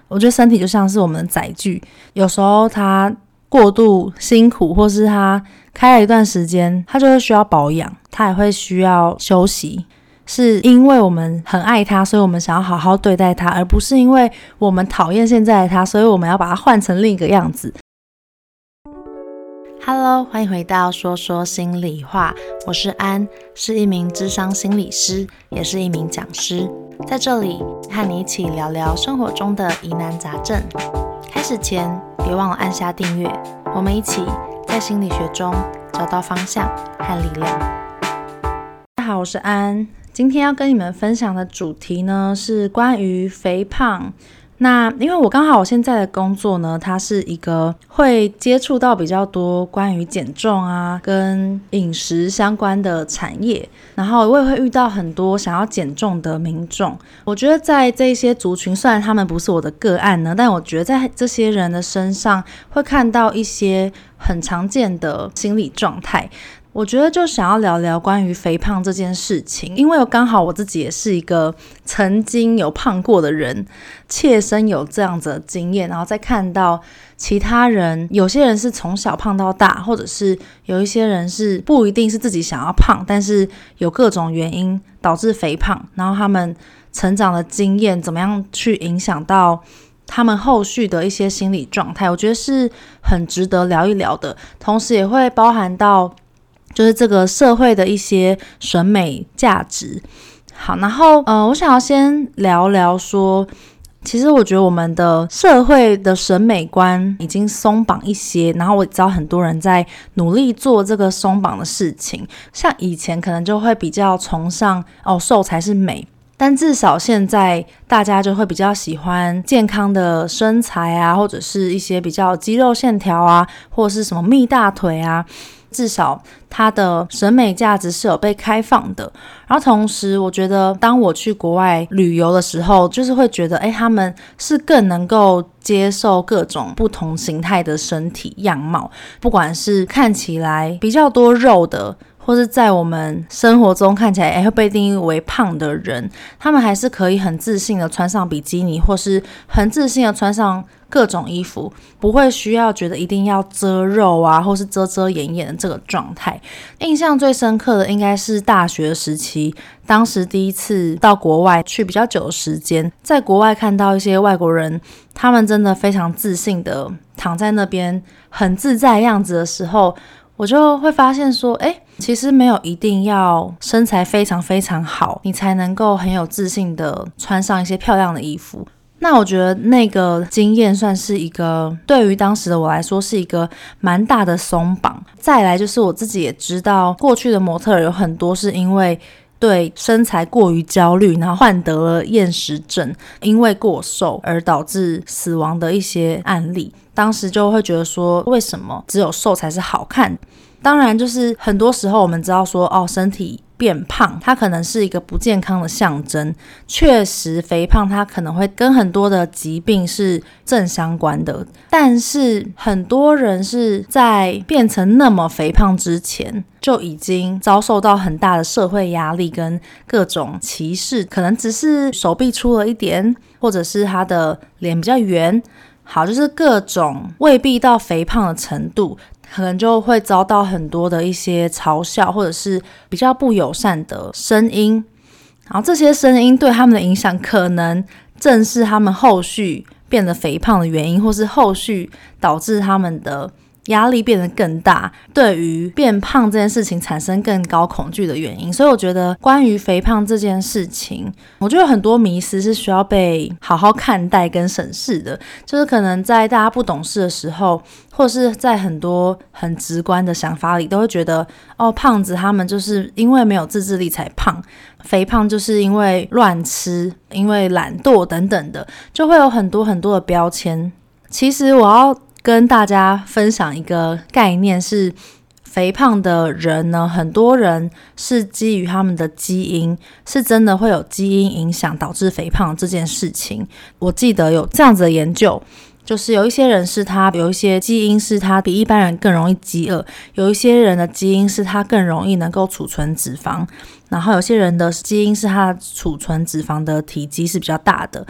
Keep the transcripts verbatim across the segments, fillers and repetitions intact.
我觉得身体就像是我们的载具，有时候它过度辛苦，或是它开了一段时间，它就会需要保养，它也会需要休息，是因为我们很爱它，所以我们想要好好对待它，而不是因为我们讨厌现在的它，所以我们要把它换成另一个样子。Hello， 欢迎回到说说心里话，我是安，是一名諮商心理师，也是一名讲师，在这里和你一起聊聊生活中的疑难杂症。开始前别忘了按下订阅，我们一起在心理学中找到方向和力量。大家好，我是安，今天要跟你们分享的主题呢是关于肥胖。那因为我刚好我现在的工作呢，它是一个会接触到比较多关于减重啊跟饮食相关的产业，然后我也会遇到很多想要减重的民众。我觉得在这些族群，虽然他们不是我的个案呢，但我觉得在这些人的身上会看到一些很常见的心理状态。我觉得就想要聊聊关于肥胖这件事情，因为刚好我自己也是一个曾经有胖过的人，切身有这样子的经验，然后再看到其他人，有些人是从小胖到大，或者是有一些人是不一定是自己想要胖，但是有各种原因导致肥胖，然后他们成长的经验怎么样去影响到他们后续的一些心理状态，我觉得是很值得聊一聊的，同时也会包含到就是这个社会的一些审美价值。好，然后呃，我想要先聊聊说，其实我觉得我们的社会的审美观已经松绑一些，然后我知道很多人在努力做这个松绑的事情。像以前可能就会比较崇尚哦，瘦才是美，但至少现在大家就会比较喜欢健康的身材啊，或者是一些比较肌肉线条啊，或者是什么蜜大腿啊，至少它的审美价值是有被开放的。然后同时我觉得当我去国外旅游的时候，就是会觉得诶他们是更能够接受各种不同形态的身体样貌，不管是看起来比较多肉的，或是在我们生活中看起来会被定义为胖的人，他们还是可以很自信的穿上比基尼，或是很自信的穿上各种衣服，不会需要觉得一定要遮肉啊，或是遮遮掩掩的这个状态。印象最深刻的应该是大学时期，当时第一次到国外去比较久的时间，在国外看到一些外国人，他们真的非常自信的躺在那边很自在的样子的时候，我就会发现说诶其实没有一定要身材非常非常好，你才能够很有自信的穿上一些漂亮的衣服。那我觉得那个经验算是一个对于当时的我来说是一个蛮大的松绑。再来就是我自己也知道，过去的模特儿有很多是因为对身材过于焦虑，然后患得了厌食症，因为过瘦而导致死亡的一些案例。当时就会觉得说，为什么只有瘦才是好看？当然就是很多时候我们知道说哦，身体变胖它可能是一个不健康的象征，确实肥胖它可能会跟很多的疾病是正相关的，但是很多人是在变成那么肥胖之前就已经遭受到很大的社会压力跟各种歧视，可能只是手臂粗了一点，或者是他的脸比较圆，好，就是各种未必到肥胖的程度，可能就会遭到很多的一些嘲笑，或者是比较不友善的声音。然后这些声音对他们的影响，可能正是他们后续变得肥胖的原因，或是后续导致他们的压力变得更大，对于变胖这件事情产生更高恐惧的原因。所以我觉得关于肥胖这件事情，我觉得很多迷思是需要被好好看待跟审视的，就是可能在大家不懂事的时候，或是在很多很直观的想法里，都会觉得哦，胖子他们就是因为没有自制力才胖，肥胖就是因为乱吃，因为懒惰等等的，就会有很多很多的标签。其实我要跟大家分享一个概念，是肥胖的人呢，很多人是基于他们的基因，是真的会有基因影响导致肥胖这件事情。我记得有这样子的研究，就是有一些人是他有一些基因是他比一般人更容易饥饿，有一些人的基因是他更容易能够储存脂肪，然后有些人的基因是他储存脂肪的体积是比较大的。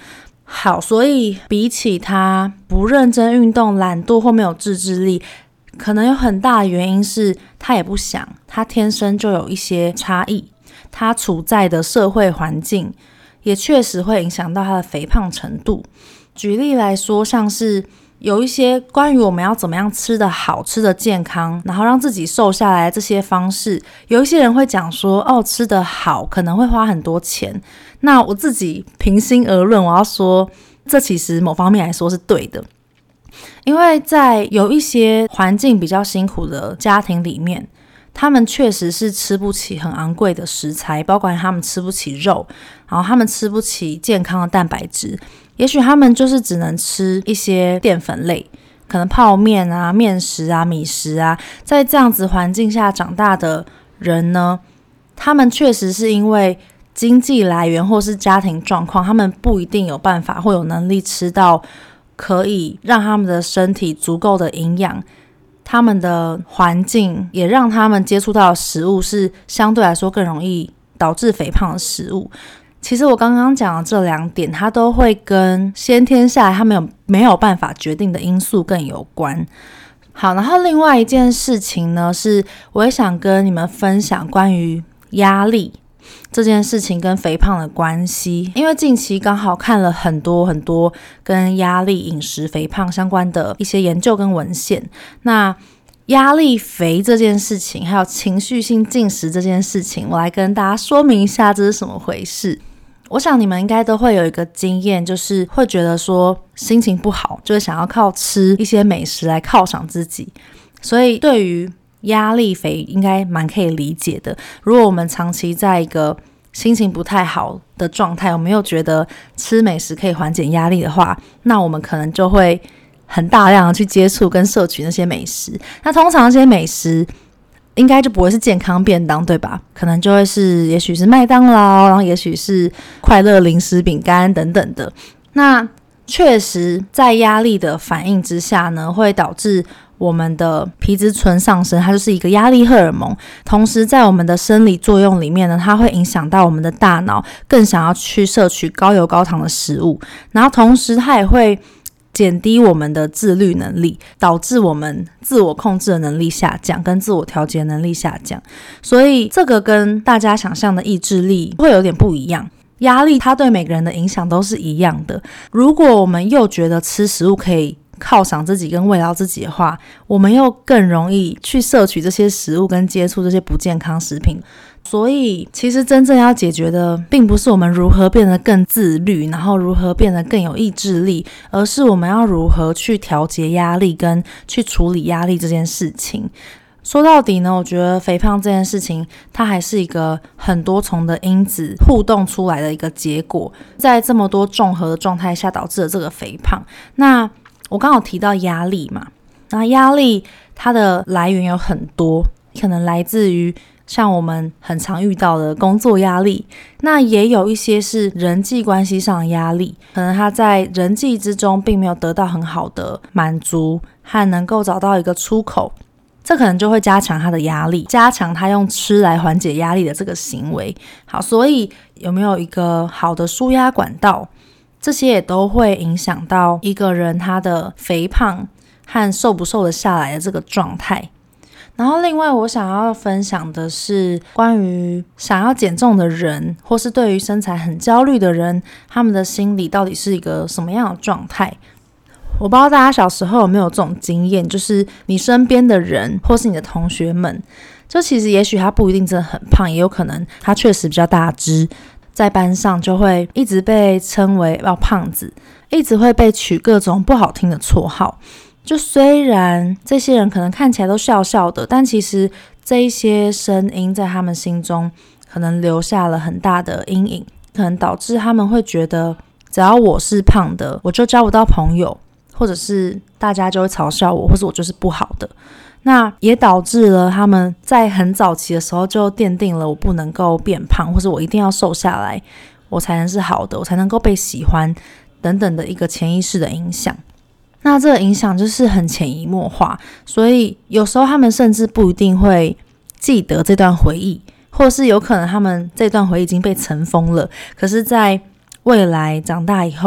好，所以比起他不认真运动、懒惰或没有自制力，可能有很大的原因是他也不想，他天生就有一些差异，他处在的社会环境也确实会影响到他的肥胖程度。举例来说，像是有一些关于我们要怎么样吃得好、吃得健康，然后让自己瘦下来这些方式，有一些人会讲说，哦，吃得好可能会花很多钱。那我自己平心而论，我要说，这其实某方面来说是对的，因为在有一些环境比较辛苦的家庭里面，他们确实是吃不起很昂贵的食材，包括他们吃不起肉，然后他们吃不起健康的蛋白质，也许他们就是只能吃一些淀粉类，可能泡面啊、面食啊、米食啊。在这样子环境下长大的人呢，他们确实是因为经济来源或是家庭状况，他们不一定有办法或有能力吃到可以让他们的身体足够的营养，他们的环境也让他们接触到的食物是相对来说更容易导致肥胖的食物。其实我刚刚讲的这两点，它都会跟先天下来他们有没有办法决定的因素更有关。好，然后另外一件事情呢，是我也想跟你们分享关于压力这件事情跟肥胖的关系，因为近期刚好看了很多很多跟压力、饮食、肥胖相关的一些研究跟文献。那压力肥这件事情，还有情绪性进食这件事情，我来跟大家说明一下这是什么回事。我想你们应该都会有一个经验，就是会觉得说心情不好，就是想要靠吃一些美食来犒赏自己，所以对于压力肥应该蛮可以理解的。如果我们长期在一个心情不太好的状态，我们又觉得吃美食可以缓解压力的话，那我们可能就会很大量的去接触跟摄取那些美食。那通常这些美食应该就不会是健康便当，对吧？可能就会是也许是麦当劳，然后也许是快乐零食饼干等等的。那确实在压力的反应之下呢，会导致我们的皮质醇上升，它就是一个压力荷尔蒙。同时在我们的生理作用里面呢，它会影响到我们的大脑更想要去摄取高油高糖的食物，然后同时它也会减低我们的自律能力，导致我们自我控制的能力下降，跟自我调节能力下降。所以这个跟大家想象的意志力会有点不一样。压力它对每个人的影响都是一样的，如果我们又觉得吃食物可以犒赏自己跟慰劳自己的话，我们又更容易去摄取这些食物跟接触这些不健康食品。所以其实真正要解决的并不是我们如何变得更自律，然后如何变得更有意志力，而是我们要如何去调节压力跟去处理压力这件事情。说到底呢，我觉得肥胖这件事情它还是一个很多重的因子互动出来的一个结果，在这么多综合的状态下导致了这个肥胖。那我刚好提到压力嘛，那压力它的来源有很多，可能来自于像我们很常遇到的工作压力，那也有一些是人际关系上的压力，可能他在人际之中并没有得到很好的满足和能够找到一个出口，这可能就会加强他的压力，加强他用吃来缓解压力的这个行为。好，所以有没有一个好的抒压管道，这些也都会影响到一个人他的肥胖和瘦不瘦得下来的这个状态。然后另外我想要分享的是关于想要减重的人，或是对于身材很焦虑的人，他们的心理到底是一个什么样的状态。我不知道大家小时候有没有这种经验，就是你身边的人或是你的同学们，就其实也许他不一定真的很胖，也有可能他确实比较大只，在班上就会一直被称为要胖子，一直会被取各种不好听的绰号。就虽然这些人可能看起来都笑笑的，但其实这一些声音在他们心中可能留下了很大的阴影，可能导致他们会觉得只要我是胖的，我就交不到朋友，或者是大家就会嘲笑我，或者我就是不好的。那也导致了他们在很早期的时候就奠定了我不能够变胖，或者我一定要瘦下来，我才能是好的，我才能够被喜欢等等的一个潜意识的影响。那这个影响就是很潜移默化，所以有时候他们甚至不一定会记得这段回忆，或是有可能他们这段回忆已经被尘封了，可是在未来长大以后，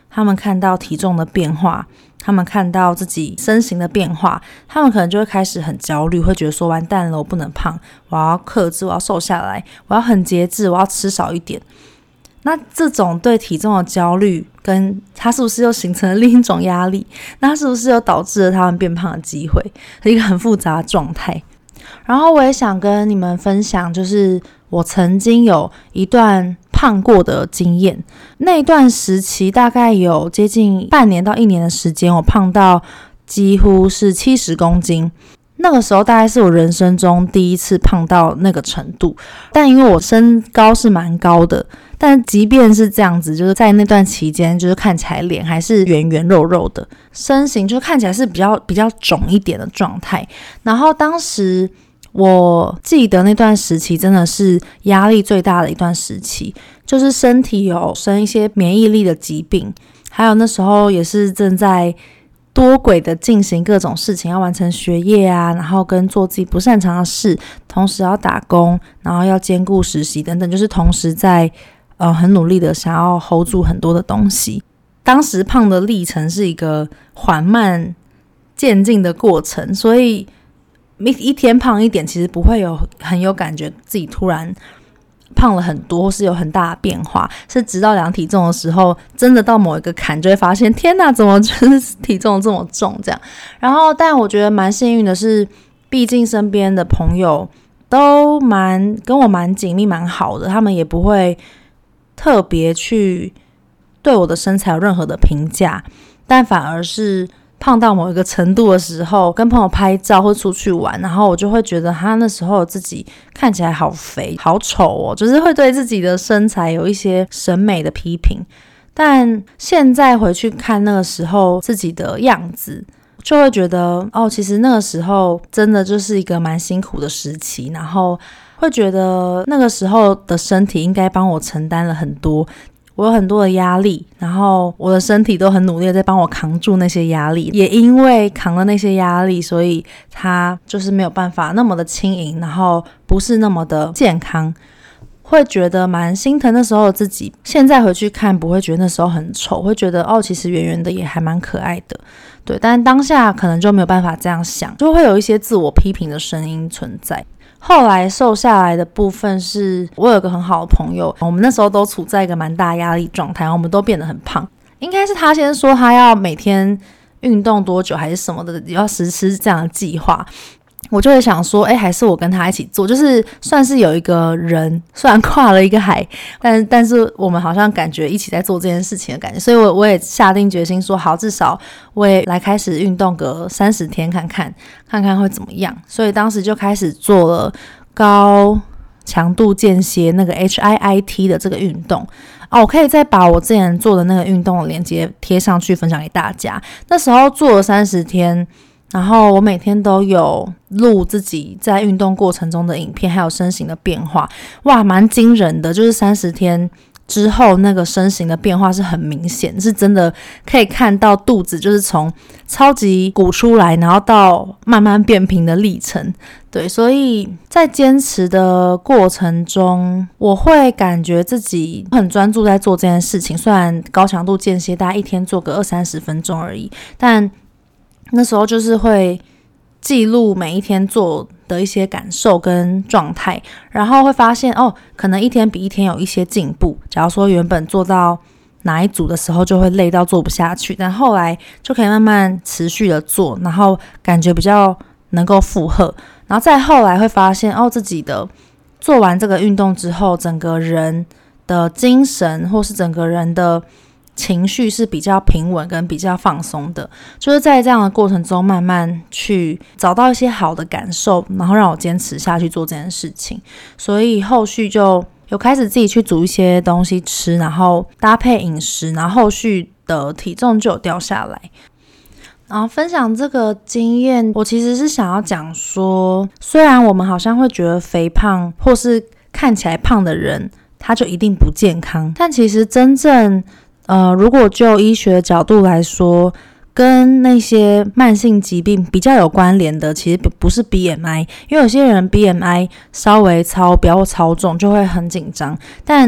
他们看到体重的变化，他们看到自己身形的变化，他们可能就会开始很焦虑，会觉得说完蛋了，我不能胖，我要克制，我要瘦下来，我要很节制，我要吃少一点。那这种对体重的焦虑，跟它是不是又形成了另一种压力？那它是不是又导致了他们变胖的机会？是一个很复杂的状态。然后我也想跟你们分享，就是我曾经有一段胖过的经验。那一段时期大概有接近半年到一年的时间，我胖到几乎是七十公斤。那个时候大概是我人生中第一次胖到那个程度，但因为我身高是蛮高的，但即便是这样子，就是在那段期间，就是看起来脸还是圆圆肉肉的，身形就看起来是比较比较肿一点的状态。然后当时我记得那段时期真的是压力最大的一段时期，就是身体有生一些免疫力的疾病，还有那时候也是正在多轨的进行各种事情，要完成学业啊，然后跟做自己不擅长的事，同时要打工，然后要兼顾实习等等，就是同时在呃很努力的想要 hold 住很多的东西。当时胖的历程是一个缓慢渐进的过程，所以一天胖一点其实不会有很有感觉自己突然胖了很多或是有很大的变化，是直到量体重的时候，真的到某一个坎就会发现天哪，怎么就是体重这么重这样。然后但我觉得蛮幸运的是，毕竟身边的朋友都蛮跟我蛮紧密蛮好的，他们也不会特别去对我的身材有任何的评价，但反而是胖到某一个程度的时候，跟朋友拍照或出去玩，然后我就会觉得他那时候自己看起来好肥好丑哦，就是会对自己的身材有一些审美的批评。但现在回去看那个时候自己的样子，就会觉得哦，其实那个时候真的就是一个蛮辛苦的时期，然后会觉得那个时候的身体应该帮我承担了很多，我有很多的压力，然后我的身体都很努力的在帮我扛住那些压力，也因为扛了那些压力，所以它就是没有办法那么的轻盈，然后不是那么的健康，会觉得蛮心疼那时候的自己。现在回去看不会觉得那时候很丑，会觉得哦，其实圆圆的也还蛮可爱的，对。但当下可能就没有办法这样想，就会有一些自我批评的声音存在。后来瘦下来的部分是我有个很好的朋友，我们那时候都处在一个蛮大压力状态，我们都变得很胖。应该是他先说他要每天运动多久还是什么的，要实施这样的计划，我就会想说哎，还是我跟他一起做，就是算是有一个人虽然跨了一个海，但但是我们好像感觉一起在做这件事情的感觉，所以我我也下定决心说好，至少我也来开始运动个三十天看看看看会怎么样。所以当时就开始做了高强度间歇那个 H I I T 的这个运动哦，我可以再把我之前做的那个运动的链接贴上去分享给大家。那时候做了三十天，然后我每天都有录自己在运动过程中的影片，还有身形的变化，哇，蛮惊人的，就是三十天之后那个身形的变化是很明显，是真的可以看到肚子就是从超级鼓出来，然后到慢慢变平的历程。对，所以在坚持的过程中，我会感觉自己很专注在做这件事情，虽然高强度间歇大概一天做个二三十分钟而已，但那时候就是会记录每一天做的一些感受跟状态，然后会发现哦，可能一天比一天有一些进步。假如说原本做到哪一组的时候就会累到做不下去，但后来就可以慢慢持续的做，然后感觉比较能够负荷，然后再后来会发现哦，自己的做完这个运动之后，整个人的精神或是整个人的情绪是比较平稳跟比较放松的，就是在这样的过程中慢慢去找到一些好的感受，然后让我坚持下去做这件事情。所以后续就有开始自己去煮一些东西吃，然后搭配饮食，然后后续的体重就有掉下来。然后分享这个经验，我其实是想要讲说，虽然我们好像会觉得肥胖或是看起来胖的人他就一定不健康，但其实真正呃，如果就医学的角度来说，跟那些慢性疾病比较有关联的，其实不是 B M I， 因为有些人 B M I 稍微超标或超重就会很紧张，但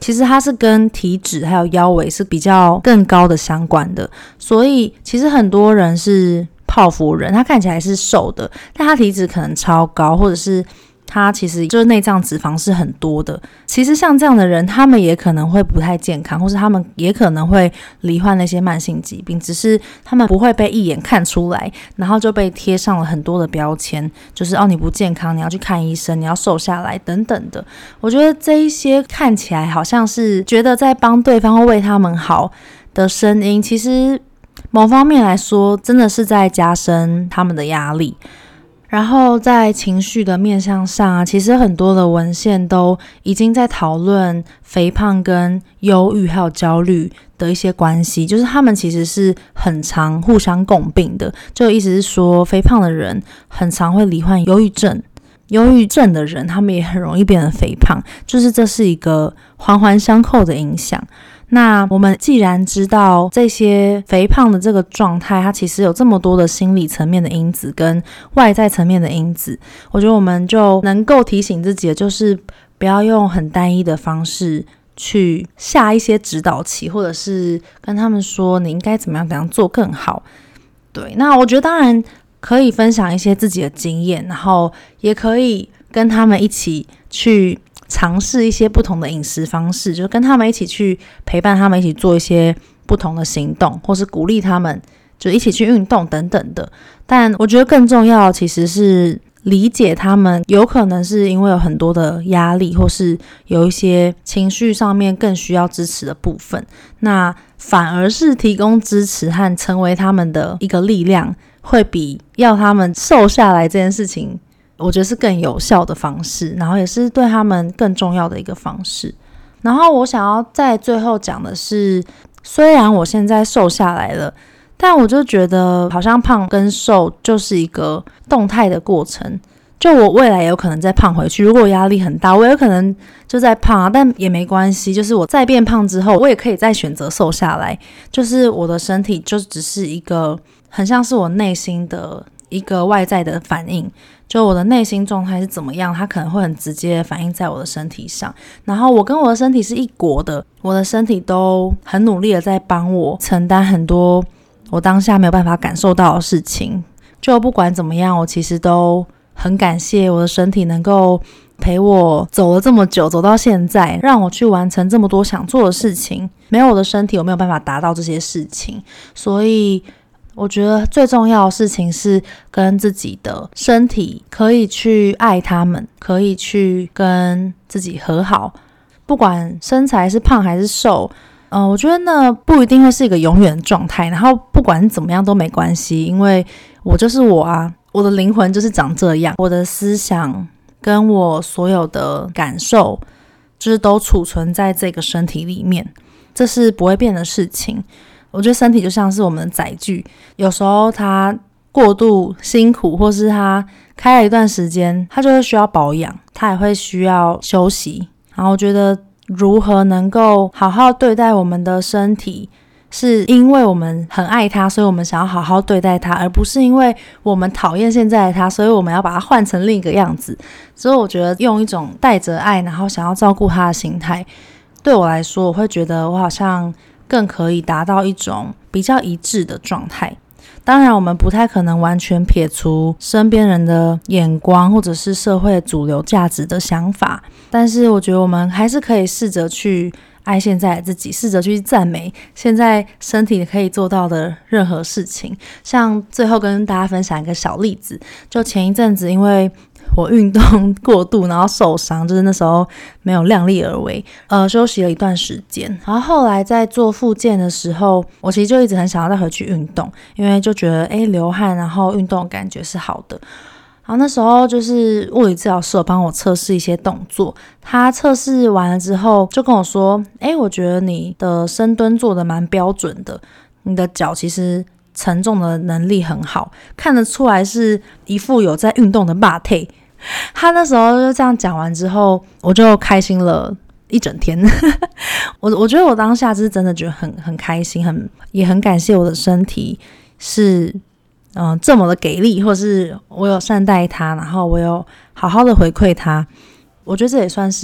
其实它是跟体脂还有腰围是比较更高的相关的，所以其实很多人是泡芙人，他看起来是瘦的，但他体脂可能超高，或者是他其实就是内脏脂肪是很多的。其实像这样的人，他们也可能会不太健康，或是他们也可能会罹患那些慢性疾病，只是他们不会被一眼看出来，然后就被贴上了很多的标签，就是哦你不健康，你要去看医生，你要瘦下来等等的。我觉得这一些看起来好像是觉得在帮对方或为他们好的声音，其实某方面来说真的是在加深他们的压力。然后在情绪的面向上啊，其实很多的文献都已经在讨论肥胖跟忧郁还有焦虑的一些关系，就是他们其实是很常互相共病的。就意思是说，肥胖的人很常会罹患忧郁症，忧郁症的人他们也很容易变得肥胖，就是这是一个环环相扣的影响。那我们既然知道这些肥胖的这个状态，它其实有这么多的心理层面的因子跟外在层面的因子，我觉得我们就能够提醒自己的就是不要用很单一的方式去下一些指导棋，或者是跟他们说你应该怎么样怎样做更好。对，那我觉得当然可以分享一些自己的经验，然后也可以跟他们一起去尝试一些不同的饮食方式，就跟他们一起去陪伴他们一起做一些不同的行动，或是鼓励他们就一起去运动等等的。但我觉得更重要其实是理解他们有可能是因为有很多的压力，或是有一些情绪上面更需要支持的部分，那反而是提供支持和成为他们的一个力量，会比要他们瘦下来这件事情我觉得是更有效的方式，然后也是对他们更重要的一个方式。然后我想要在最后讲的是，虽然我现在瘦下来了，但我就觉得好像胖跟瘦就是一个动态的过程，就我未来也有可能再胖回去，如果我压力很大我也有可能就再胖啊，但也没关系，就是我再变胖之后我也可以再选择瘦下来，就是我的身体就只是一个很像是我内心的一个外在的反应，就我的内心状态是怎么样，它可能会很直接反映在我的身体上，然后我跟我的身体是一国的，我的身体都很努力的在帮我承担很多我当下没有办法感受到的事情。就不管怎么样，我其实都很感谢我的身体能够陪我走了这么久，走到现在，让我去完成这么多想做的事情，没有我的身体我没有办法达到这些事情。所以我觉得最重要的事情是跟自己的身体可以去爱他们，可以去跟自己和好，不管身材是胖还是瘦，呃，我觉得那不一定会是一个永远的状态，然后不管怎么样都没关系，因为我就是我啊，我的灵魂就是长这样，我的思想跟我所有的感受就是都储存在这个身体里面，这是不会变的事情。我觉得身体就像是我们的载具，有时候它过度辛苦，或是它开了一段时间，它就会需要保养，它也会需要休息。然后我觉得如何能够好好对待我们的身体，是因为我们很爱它，所以我们想要好好对待它，而不是因为我们讨厌现在的它，所以我们要把它换成另一个样子。所以我觉得用一种带着爱，然后想要照顾它的心态，对我来说，我会觉得我好像更可以达到一种比较一致的状态。当然我们不太可能完全撇除身边人的眼光或者是社会主流价值的想法，但是我觉得我们还是可以试着去爱现在的自己，试着去赞美现在身体可以做到的任何事情。像最后跟大家分享一个小例子，就前一阵子因为我运动过度然后受伤，就是那时候没有量力而为，呃，休息了一段时间，然后后来在做复健的时候，我其实就一直很想要再回去运动，因为就觉得诶流汗然后运动的感觉是好的。然后那时候就是物理治疗师有帮我测试一些动作，他测试完了之后就跟我说，诶我觉得你的深蹲做得蛮标准的，你的脚其实承重的能力很好，看得出来是一副有在运动的肉体。他那时候就这样讲完之后，我就开心了一整天我我觉得我当下就是真的觉得很很开心，很也很感谢我的身体是嗯、呃、这么的给力，或是我有善待它，然后我有好好的回馈它。我觉得这也算是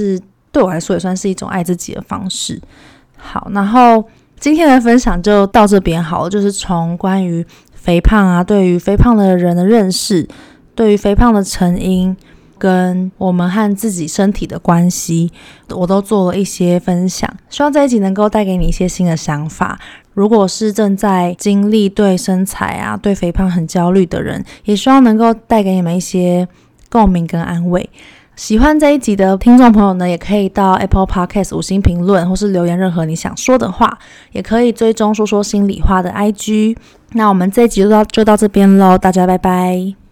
对我来说也算是一种爱自己的方式。好，然后今天的分享就到这边好了，就是从关于肥胖啊，对于肥胖的人的认识，对于肥胖的成因，跟我们和自己身体的关系，我都做了一些分享，希望这一集能够带给你一些新的想法。如果是正在经历对身材啊、对肥胖很焦虑的人，也希望能够带给你们一些共鸣跟安慰。喜欢这一集的听众朋友呢，也可以到 Apple Podcast 五星评论，或是留言任何你想说的话，也可以追踪说说心里话的 I G。那我们这一集就到就到这边咯，大家拜拜。